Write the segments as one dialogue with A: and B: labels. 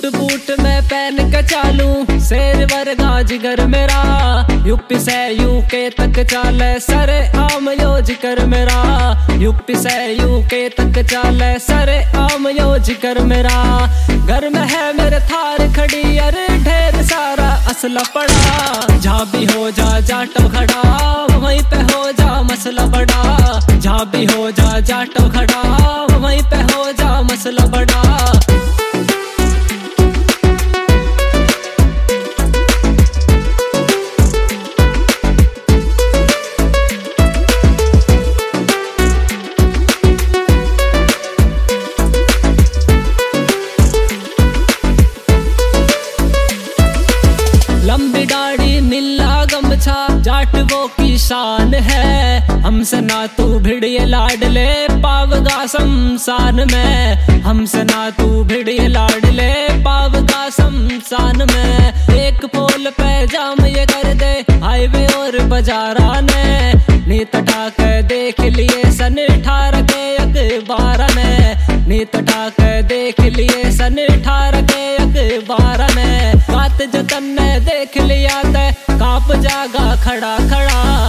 A: Suit boot में पहन के चालू, शेर वर्गा जिगर मेरा। यूपी से यूके तक चाले सरे आम यो जिगर मेरा। यूपी से यूके तक चाले सरे आम यो जिगर मेरा। घर में है मेरे थार खड़ी, अरे ढेर सारा असला पड़ा। जहाँ भी हो जा जाटो खड़ा, वहीं पे हो जा मसला बड़ा। जहाँ भी हो जा जाटो खड़ा, वहीं पे हो जा मसला बड़ा। लंबी दाढ़ी नीला गमछा जाट वो की शान है। हमसे ना तू भिड़िए लाडले पावगा शमशान में। हमसे ना तू भिड़िए लाडले पावगा शमशान में। एक पोल पे जाम ये कर दे हाईवे और बाजारा ने। नीत ठाक देख लिए सन 18 के अखबार ने। नीत ठाक देख लिए सन 18 के अखबार ने। बात जतन ने देख लिया ते काप जागा खड़ा खड़ा।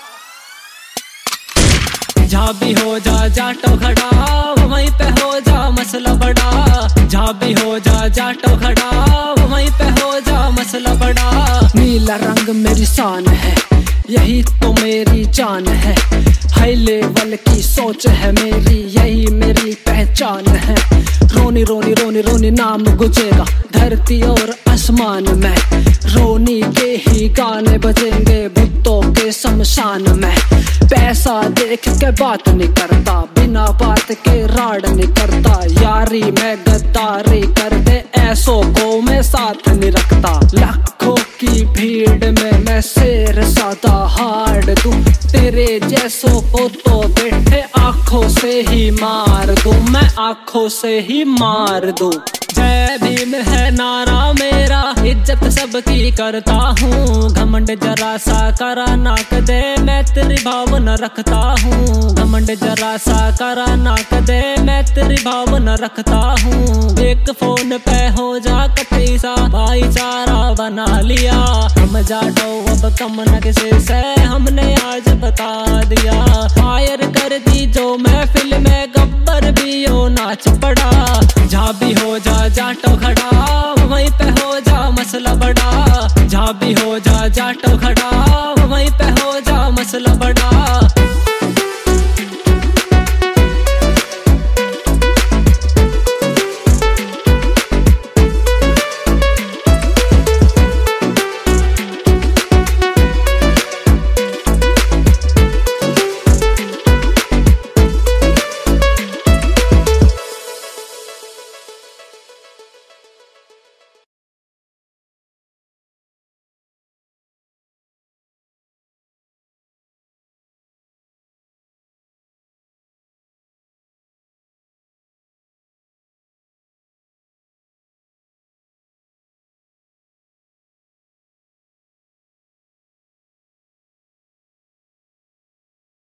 A: जहाँ भी हो जा जाटो खड़ा, वहीं पे हो जा मसला बड़ा। जहाँ भी हो जा जाटो खड़ा, वहीं पे हो जा मसला बड़ा।
B: नीला रंग मेरी शान है, यही तो मेरी जान है। हाई लेवल की सोच है मेरी, यही मेरी पहचान है। रोनी रोनी रोनी रोनी नाम गुजेगा धरती और आसमान में। रोनी के ही गाने बजेंगे भुट्टो के शमशान में। पैसा देख के बात नहीं करता, बिना बात के राड नहीं करता। यारी में गद्दारी कर दे ऐसों को मैं साथ नहीं रखता। लाखों की भीड़ में मैं शेर सादा हार दूं। तेरे जैसों को तो बैठे आंखों से ही मार दूं, मैं आंखों से ही मार दूं।
A: जय भीम है नारा मेरा, इज्जत सबकी करता हूँ। घमंड जरा सा करा नाक दे, मैं तेरी भावना रखता हूँ। घमंड जरा सा करा नाक दे, मैं तेरी भावना रखता हूँ। एक फोन पे हो जा कटी सा भाईचारा बना लिया। हम जाटो अब कम न किसी से हमने आज बता दिया। फायर कर दी जो महफिल में गब्बर भी यो नाच पड़ा। जहाँ भी हो जा जाटो खड़ा, वहीं पे हो जा मसला बड़ा। जहाँ भी हो जा जाटो खड़ा,